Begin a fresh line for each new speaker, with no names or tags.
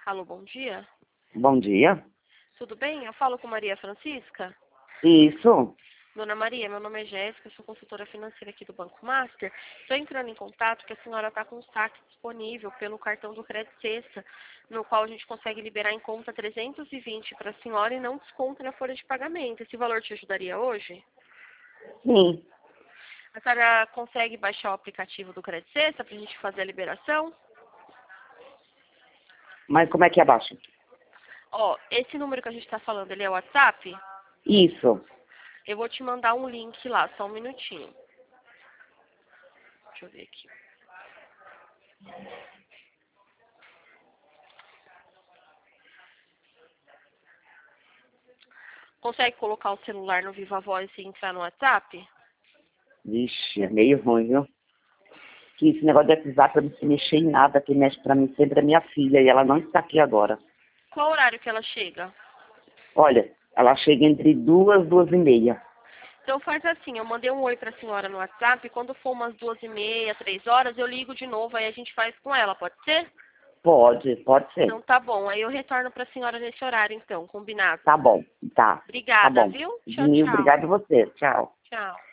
Alô, bom dia.
Bom dia.
Tudo bem? Eu falo com Maria Francisca.
Isso.
Dona Maria, meu nome é Jéssica, sou consultora financeira aqui do Banco Master. Estou entrando em contato porque a senhora está com um saque disponível pelo cartão do Crédito Sexta, no qual a gente consegue liberar em conta 320 para a senhora e não desconta na folha de pagamento. Esse valor te ajudaria hoje?
Sim.
A senhora consegue baixar o aplicativo do Crédito Sexta para a gente fazer a liberação?
Mas como é que abaixa?
Ó, esse número que a gente está falando, ele é o WhatsApp?
Isso.
Eu vou te mandar um link lá, só um minutinho. Deixa eu ver aqui. Consegue colocar o celular no Viva Voz e entrar no WhatsApp?
Vixe, é meio ruim, viu? Que esse negócio de WhatsApp eu não se mexer em nada. Quem mexe pra mim sempre é minha filha e ela não está aqui agora.
Qual horário que ela chega?
Olha, ela chega entre 2h, 2h30.
Então faz assim, eu mandei um oi pra senhora no WhatsApp, quando for umas 2h30, 3 horas, eu ligo de novo, aí a gente faz com ela, pode ser?
Pode ser.
Então tá bom, aí eu retorno pra senhora nesse horário então, combinado.
Tá bom, tá. Tá
Obrigada,
bom.
viu? Tchau,
Mil
tchau.
obrigado a você. Tchau.
Tchau.